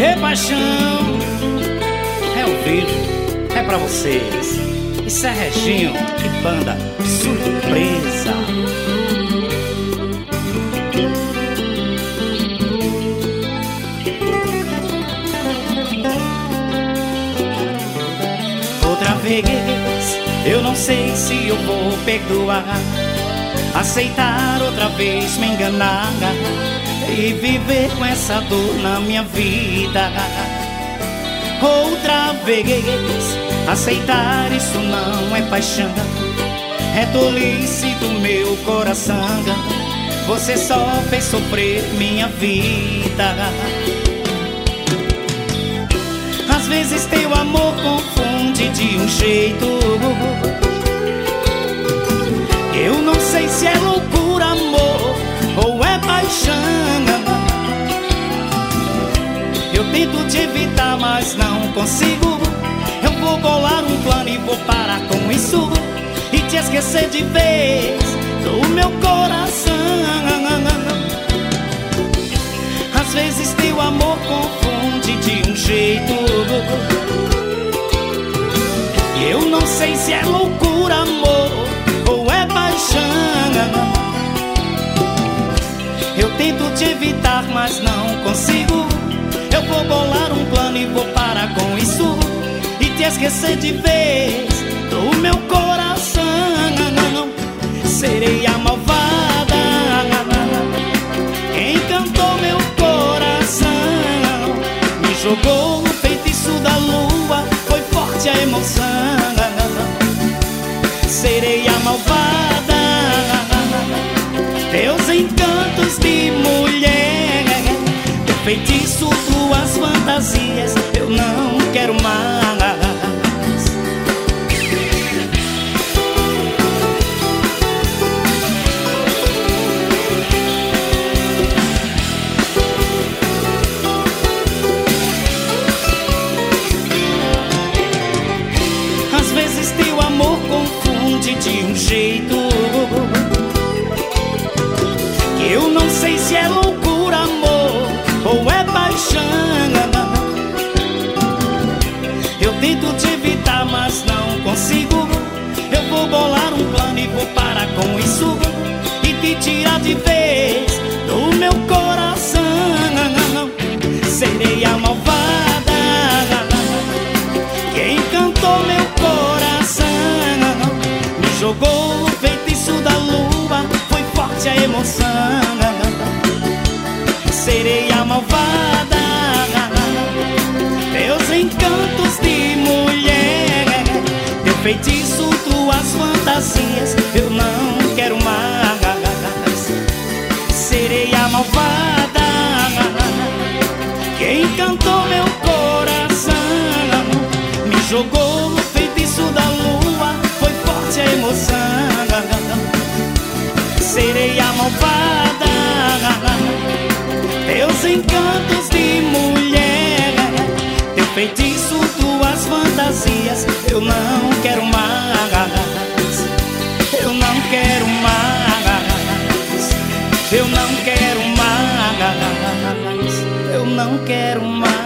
é paixão, é ao vivo, é pra vocês. Isso é Reginho e banda Surpresa. Outra vez, eu não sei se eu vou perdoar, aceitar outra vez me enganar e viver com essa dor na minha vida. Outra vez, aceitar isso não é paixão, é tolice do meu coração. Você só fez sofrer minha vida. Às vezes teu amor confunde de um jeito, eu não sei se é loucura, amor, ou é paixão. Eu tento te evitar, mas não consigo. Eu vou bolar um plano e vou parar com isso e te esquecer de vez do meu coração. Às vezes teu amor confunde de um jeito, e eu não sei se é loucura, amor, ou é paixão. Eu tento te evitar, mas não consigo. Eu vou bolar um plano e vou parar com isso e te esquecer de vez do meu coração. Serei a malvada, quem encantou meu coração, me jogou no feitiço da lua, foi forte a emoção. Serei a malvada, teus encantos de mulher, teu feitiço, tuas fantasias, eu não quero mais. Às vezes teu amor confunde de um jeito que eu não sei se é loucura, amor, ou é paixão. Eu tento te evitar, mas não consigo. Eu vou bolar um plano e vou parar com isso e te tirar de vez do meu coração. Serei a malvada, quem encantou meu coração, me jogou no feitiço da lua, foi forte a emoção. Serei a malvada, teus encantos de mulher, teu feitiço, tuas fantasias, eu não quero mais. Serei a malvada, quem encantou meu coração, me jogou no feitiço da lua, foi forte a emoção. Serei a malvada, teus encantos de mulher, teu feitiço, tuas fantasias, eu não quero mais. Eu não quero mais. Eu não quero mais. Eu não quero mais.